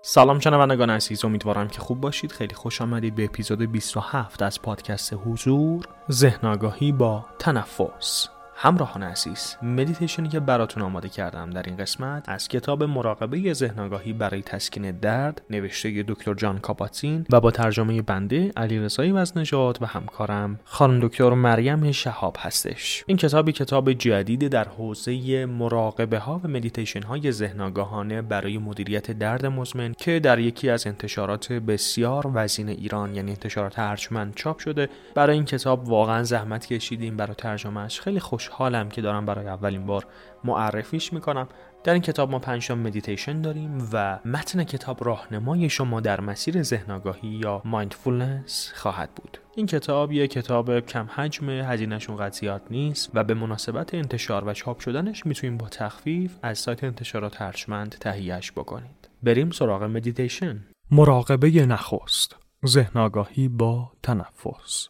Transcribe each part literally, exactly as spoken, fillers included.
سلام شنوندگان عزیز، امیدوارم که خوب باشید. خیلی خوش آمدید به اپیزود بیست و هفت از پادکست حضور، ذهن آگاهی با تنفس. همراهان عزیز، مدیتیشنی که براتون آماده کردم در این قسمت از کتاب مراقبه ذهن آگاهی برای تسکین درد نوشته دکتر جان کاباتزین و با ترجمه بنده علیرضا وزنژاد و همکارم خانم دکتر مریم شهاب هستش. این کتابی کتاب جدید در حوزه مراقبه ها و مدیتیشن های ذهن آگاهانه برای مدیریت درد مزمن که در یکی از انتشارات بسیار وزین ایران یعنی انتشارات ارجمند چاپ شده. برای این کتاب واقعا زحمت کشیدیم برای ترجمهش. خیلی خوشحالم که دارم برای اولین بار معرفیش میکنم. در این کتاب ما پنج تا مدیتیشن داریم و متن کتاب راهنمای شما در مسیر ذهن آگاهی یا مایندفولنس خواهد بود. این کتاب یک کتاب کم حجم، هزینه‌ش اونقدر زیاد نیست و به مناسبت انتشار و چاپ شدنش میتونید با تخفیف از سایت انتشارات ارجمند تهیه‌اش بکنید. بریم سراغ مدیتیشن. مراقبه نخست، ذهن آگاهی با تنفس.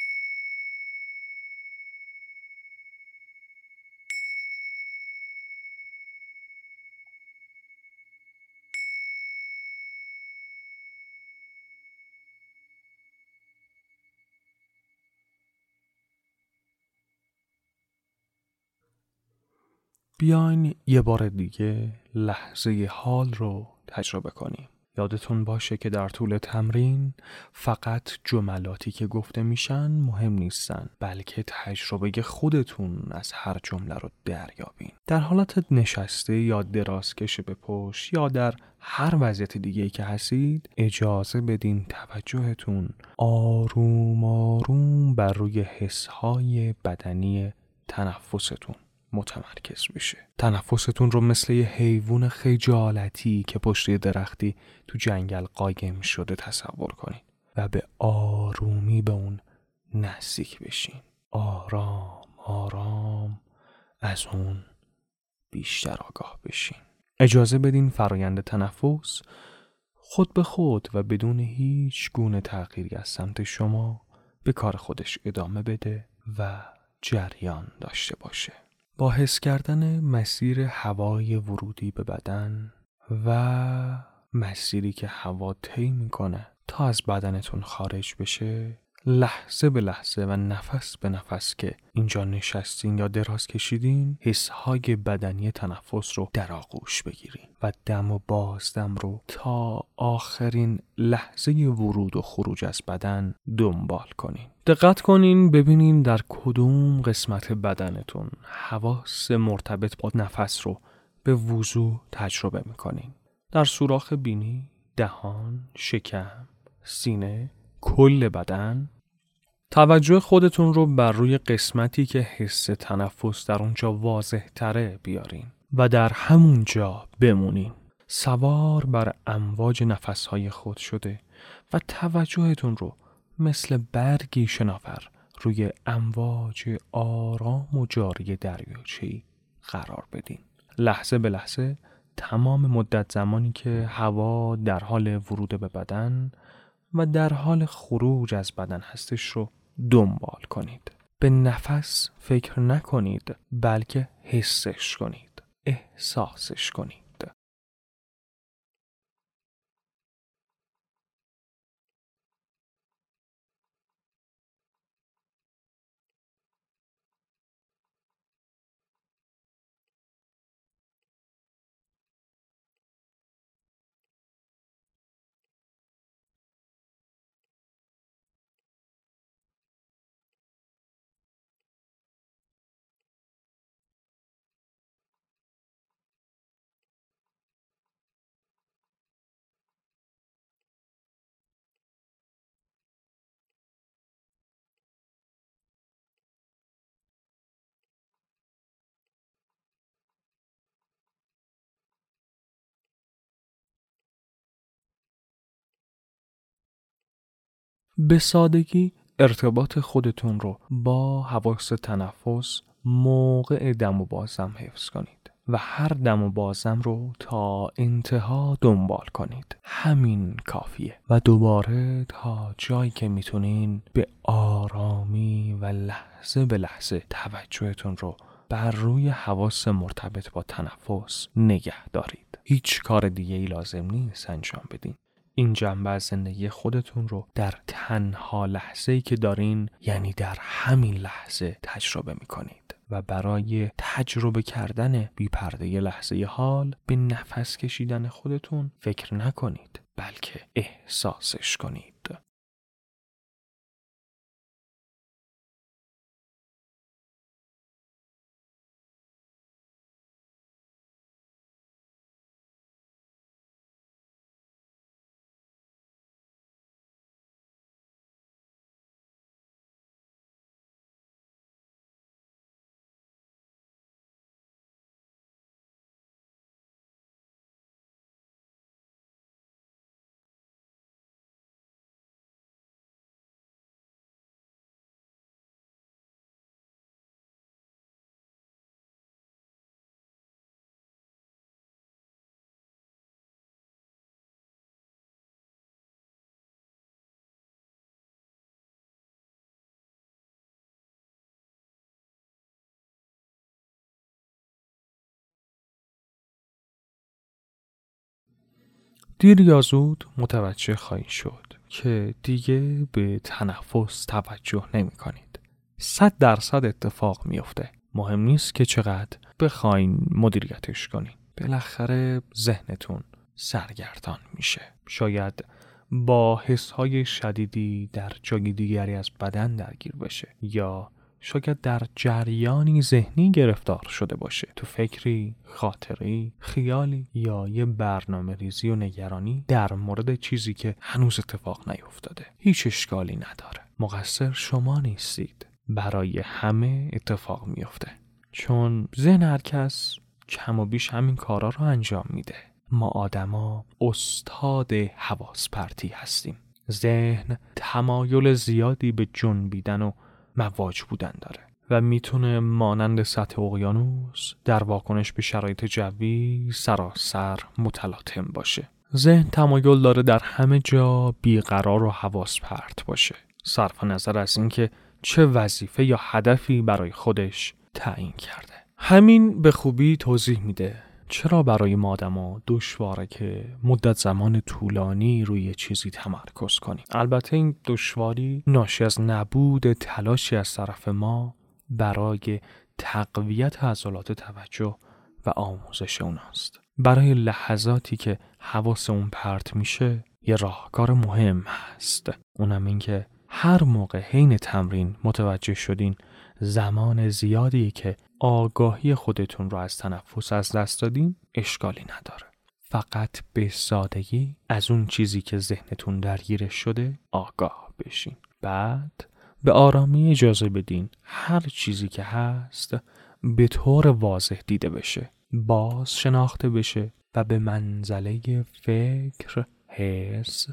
بیاین یه بار دیگه لحظه حال رو تجربه کنیم. یادتون باشه که در طول تمرین فقط جملاتی که گفته میشن مهم نیستن، بلکه تجربه خودتون از هر جمله رو دریابین. در حالت نشسته یا دراز کشه به پشت یا در هر وضعیت دیگه‌ای که هستید، اجازه بدین توجهتون آروم آروم بر روی حسهای بدنی تنفستون متمرکز بشه. تنفستون رو مثل یه حیوان خجالتی که پشت درختی تو جنگل قایم شده تصور کنید و به آرومی به اون نزدیک بشین. آرام آرام از اون بیشتر آگاه بشین. اجازه بدین فرایند تنفس خود به خود و بدون هیچ گونه تغییری از سمت شما به کار خودش ادامه بده و جریان داشته باشه. با حس کردن مسیر هوای ورودی به بدن و مسیری که هوا طی میکنه تا از بدنتون خارج بشه، لحظه به لحظه و نفس به نفس که اینجا نشستین یا دراز کشیدین، حسهای بدنی تنفس رو در آغوش بگیرین و دم و بازدم رو تا آخرین لحظه ورود و خروج از بدن دنبال کنین. دقت کنین ببینین در کدوم قسمت بدنتون حواس مرتبط با نفس رو به وضوح تجربه میکنین. در سوراخ بینی، دهان، شکم، سینه، کل بدن. توجه خودتون رو بر روی قسمتی که حس تنفس در اونجا واضح تره بیارین و در همون جا بمونین. سوار بر امواج نفسهای خود شده و توجهتون رو مثل برگی شناور روی امواج آرام و جاری دریاچه‌ای قرار بدین. لحظه به لحظه تمام مدت زمانی که هوا در حال ورود به بدن و در حال خروج از بدن هستش رو دنبال کنید. به نفس فکر نکنید، بلکه حسش کنید، احساسش کنید. به سادگی ارتباط خودتون رو با حواس تنفس موقع دم و بازدم حفظ کنید و هر دم و بازدم رو تا انتها دنبال کنید. همین کافیه و دوباره تا جایی که میتونین به آرامی و لحظه به لحظه توجهتون رو بر روی حواس مرتبط با تنفس نگه دارید. هیچ کار دیگه ای لازم نیست انجام بدین. این جنبه از زندگی خودتون رو در تنها لحظه‌ای که دارین، یعنی در همین لحظه تجربه میکنید و برای تجربه کردن بی پرده لحظه حال به نفس کشیدن خودتون فکر نکنید، بلکه احساسش کنید. دیر یا زود متوجه خواهید شد که دیگه به تنفس توجه نمی کنید. صد درصد اتفاق میفته. مهم نیست که چقدر بخواین مدیریتش کنین. بالاخره ذهنتون سرگردان میشه. شاید با حسهای شدیدی در جای دیگری از بدن درگیر بشه یا شاید در جریانی ذهنی گرفتار شده باشه، تو فکری، خاطری، خیالی یا یه برنامه ریزی و نگرانی در مورد چیزی که هنوز اتفاق نیفتاده. هیچ اشکالی نداره. مقصر شما نیستید. برای همه اتفاق میفته، چون ذهن هر کس کم و بیش همین کارا رو انجام میده. ما آدما استاد حواس پرتی هستیم. ذهن تمایل زیادی به جنبیدن و مواج بودن داره و میتونه مانند سطح اقیانوس در واکنش به شرایط جوی سراسر متلاطم باشه. ذهن تمایل داره در همه جا بیقرار و حواس پرت باشه، صرف نظر از اینکه چه وظیفه یا هدفی برای خودش تعیین کرده. همین به خوبی توضیح میده چرا برای ما آدما دشواره که مدت زمان طولانی روی چیزی تمرکز کنیم. البته این دشواری ناشی از نبود تلاشی از طرف ما برای تقویت عضلات توجه و آموزش اوناست. برای لحظاتی که حواس اون پرت میشه یه راهکار مهم هست. اونم این که هر موقع حین تمرین متوجه شدین زمان زیادی که آگاهی خودتون رو از تنفس از دست دادین، اشکالی نداره. فقط به سادگی از اون چیزی که ذهنتون درگیرش شده آگاه بشین. بعد به آرامی اجازه بدین هر چیزی که هست به طور واضح دیده بشه، باز شناخته بشه و به منزله فکر، حس،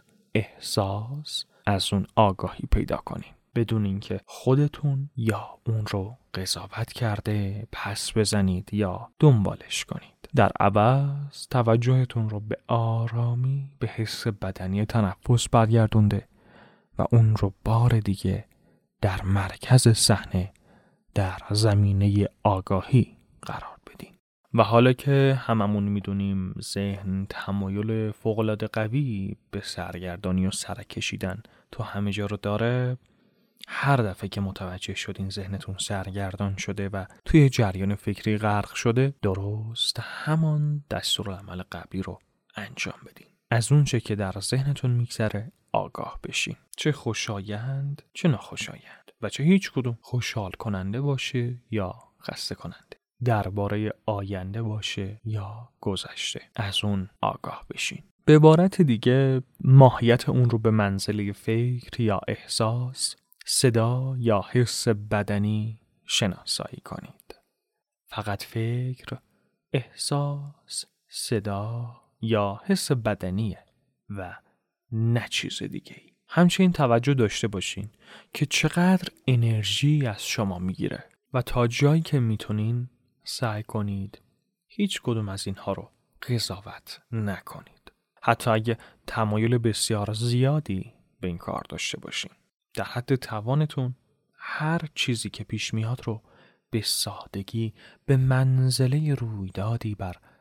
احساس از اون آگاهی پیدا کنین، بدون اینکه خودتون یا اون رو قضاوت کرده پس بزنید یا دنبالش کنید. در عوض توجهتون رو به آرامی به حس بدنی تنفس برگردونده و اون رو بار دیگه در مرکز صحنه، در زمینه آگاهی قرار بدین. و حالا که هممون میدونیم ذهن تمایل فوق‌العاده قوی به سرگردانی و سرکشیدن تو همه جا رو داره، هر دفعه که متوجه شدین ذهنتون سرگردان شده و توی جریان فکری غرق شده، درست همان دستورالعمل قبلی رو انجام بدین. از اون چه که در ذهنتون میگذره آگاه بشین، چه خوشایند چه ناخوشایند و چه هیچ کدوم خوشحال کننده باشه یا خسته کننده، درباره آینده باشه یا گذشته، از اون آگاه بشین. به عبارت دیگه ماهیت اون رو به منزله فکر یا احساس، صدا یا حس بدنی شناسایی کنید. فقط فکر، احساس، صدا یا حس بدنیه و نه چیز دیگه ای. همچنین توجه داشته باشین که چقدر انرژی از شما میگیره و تا جایی که میتونین سعی کنید هیچ کدوم از اینها رو قضاوت نکنید، حتی اگه تمایل بسیار زیادی به این کار داشته باشین. در حد توانتون هر چیزی که پیش میاد رو به سادگی به منزله رویدادی بر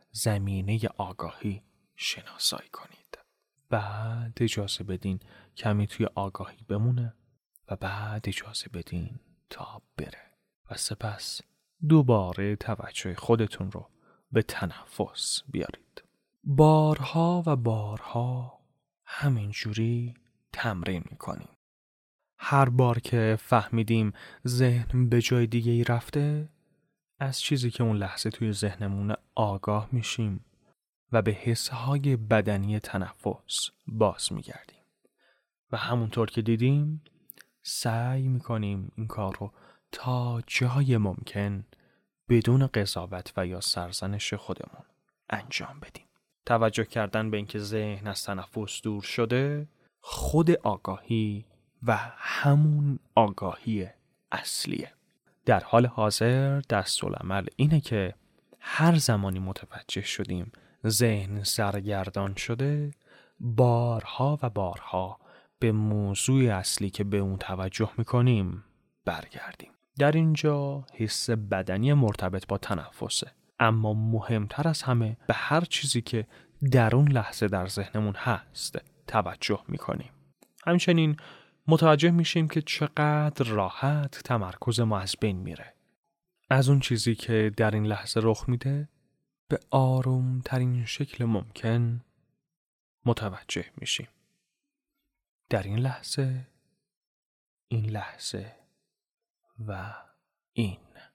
زمینه آگاهی شناسایی کنید. بعد اجازه بدین کمی توی آگاهی بمونه و بعد اجازه بدین تا بره و سپس دوباره توجه خودتون رو به تنفس بیارید. بارها و بارها همینجوری تمرین میکنیم. هر بار که فهمیدیم ذهن به جای دیگه ای رفته، از چیزی که اون لحظه توی ذهنمون آگاه میشیم و به حسهای بدنی تنفس باز میگردیم و همونطور که دیدیم سعی میکنیم این کار رو تا جای ممکن بدون قضاوت و یا سرزنش خودمون انجام بدیم. توجه کردن به اینکه ذهن از تنفس دور شده خود آگاهی و همون آگاهی اصلیه. در حال حاضر دستورالعمل اینه که هر زمانی متوجه شدیم ذهن سرگردان شده، بارها و بارها به موضوع اصلی که به اون توجه میکنیم برگردیم. در اینجا حس بدنی مرتبط با تنفسه، اما مهمتر از همه به هر چیزی که در اون لحظه در ذهنمون هست توجه میکنیم. همچنین متوجه میشیم که چقدر راحت تمرکز ما از بین میره. از اون چیزی که در این لحظه رخ میده به آروم ترین شکل ممکن متوجه میشیم. در این لحظه، این لحظه و این.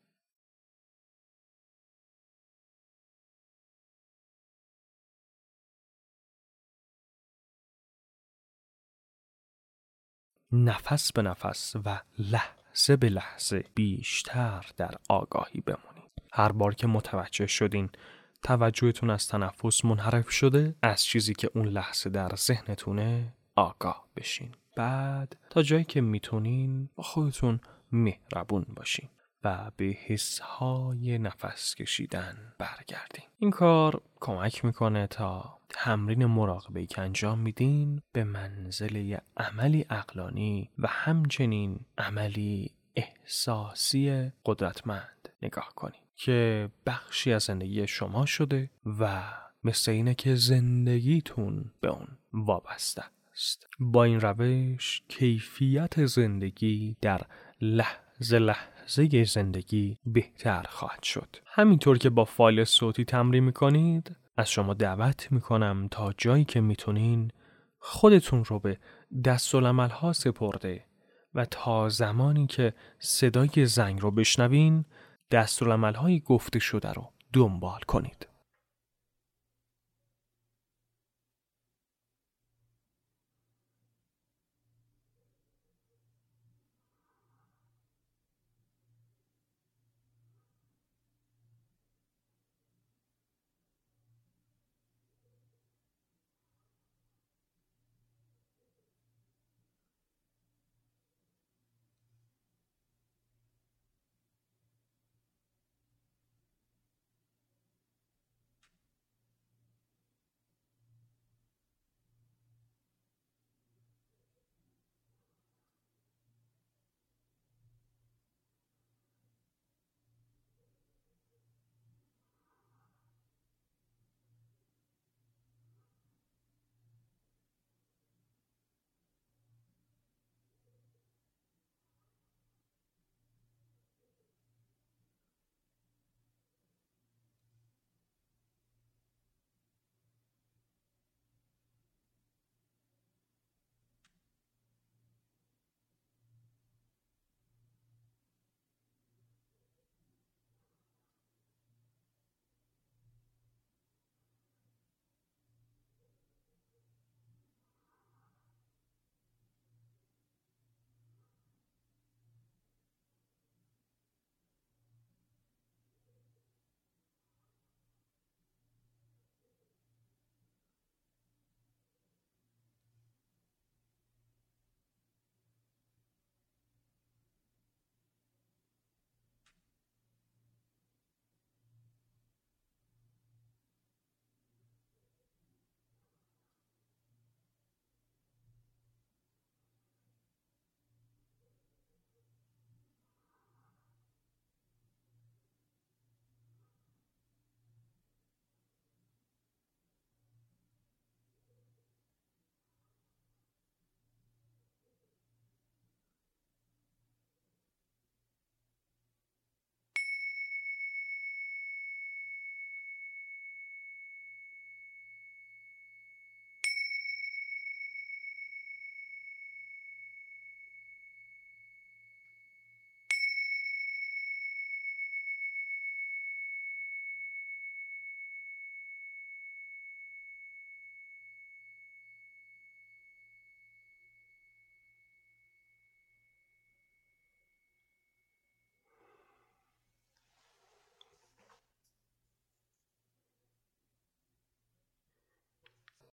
نفس به نفس و لحظه به لحظه بیشتر در آگاهی بمونید. هر بار که متوجه شدین توجهتون از تنفس منحرف شده، از چیزی که اون لحظه در ذهنتونه آگاه بشین. بعد تا جایی که میتونین با خودتون مهربون باشین و به حسهای نفس کشیدن برگردین. این کار کمک میکنه تا تمرین مراقبه‌ای که انجام میدین به منزله عملی عقلانی و همچنین عملی احساسی قدرتمند نگاه کنین که بخشی از زندگی شما شده و مثل اینه که زندگیتون به اون وابسته است. با این روش کیفیت زندگی در لحظه لحظه زندگی بهتر خواهد شد. همینطور که با فایل صوتی تمرین میکنید، از شما دعوت میکنم تا جایی که میتونین خودتون رو به دستورالعمل‌ها سپرده و تا زمانی که صدای زنگ رو بشنوین دستورالعمل‌های گفته شده رو دنبال کنید.